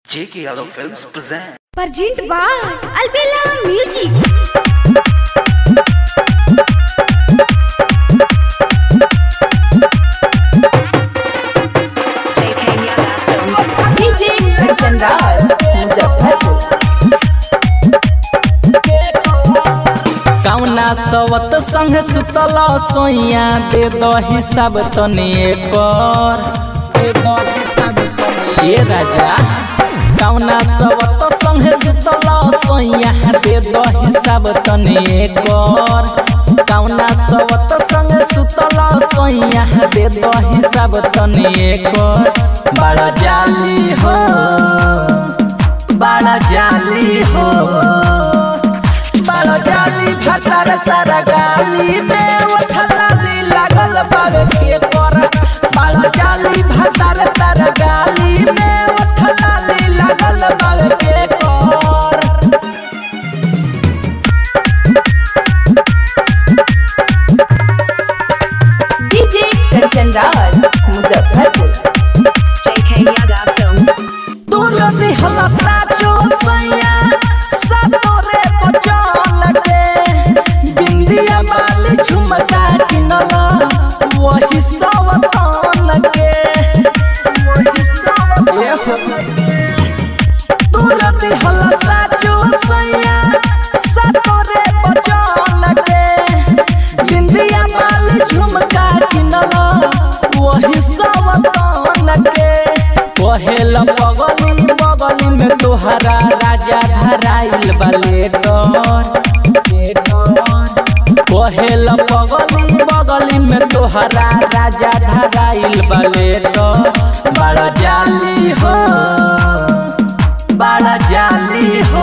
J.K. Yadav Films present. Present by Albella Music. DJ Kanchanraj, Muzaffarpur. कौना सवत संग सुतल सोइया दे दो हिसाब तनी एकर ये राजा। कौना सवत संग सुतल सोइया दे दो हिसाब तनी एकर। कौना सवत संग सुतल सोइया दे दो हिसाब तनी एकर। बड़ा जाली हो, बड़ा जाली हो, बड़ा जाली भतर तारा गाली में उठलाली लागल बावे के कर। बड़ा जाली भतर तारा गाली में उठलाली लागल बावे के कर। DJ Kanchanraj, Muzaffarpur. J.K. Yadav Films. दूर बिहला साचो सैया सातोरे बचन के। बिंदिया माली झुमका किनला वही सवतन के। दूर बिहला साचो सैया सातोरे बचन के। बिंदिया माली झुमका किनला वही सवतन के। पहेल बगली बगली में तोहरा राजा धराइल बलेटर। पहेल बगली बगली में तोहरा राजा धराइल बलेटर। बड़ा जाली हो, बड़ा जाली हो,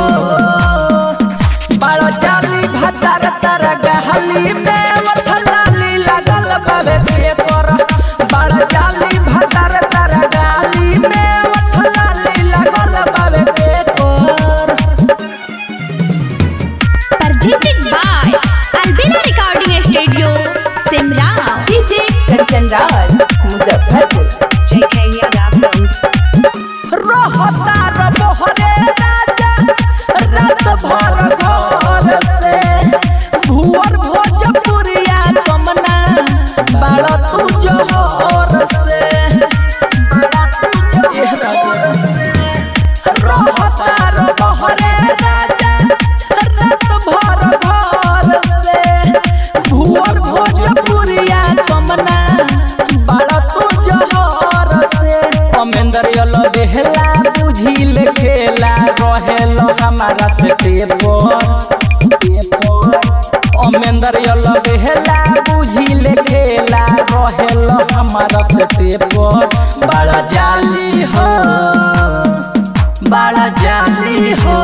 बड़ा जाली भतर तारा गहली में उठलाली लागल बावे के कर। बड़ा जाली भतर तारा गाली में उठलाली लागल बावे के कर। Presented by Albella Recording Studio, Simran. DJ Kanchanraj, Muzaffarpur. J.K. Yadav Films. रहता रबोहरे राजा रात भर घर से। भुअर भोजपुरिया कमना बड़ा तू जोहर से। बड़ा तू जोहर से। रहता रबोहरे राजा रात भर घर से। भुअर भोजपुरिया कमना बड़ा तू जोहर से। अमेंदर यलो देहला बुझिल खेला रहेलो हमारा से टेपर। अमेंदर यलो देहला बुझिल खेला रहेलो हमारा से टेपर। बड़ा जाली हो, बड़ा जाली हो,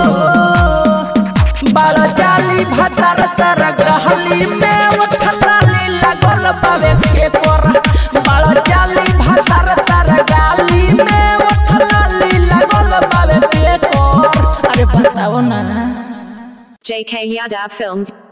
बड़ा जाली भतर तारा गहली में उठलाली लागल बावे के कर। बड़ा जाली भतर तारा गाली में उठलाली लागल बावे के कर। अरे बताओ ना। J.K. Yadav Films.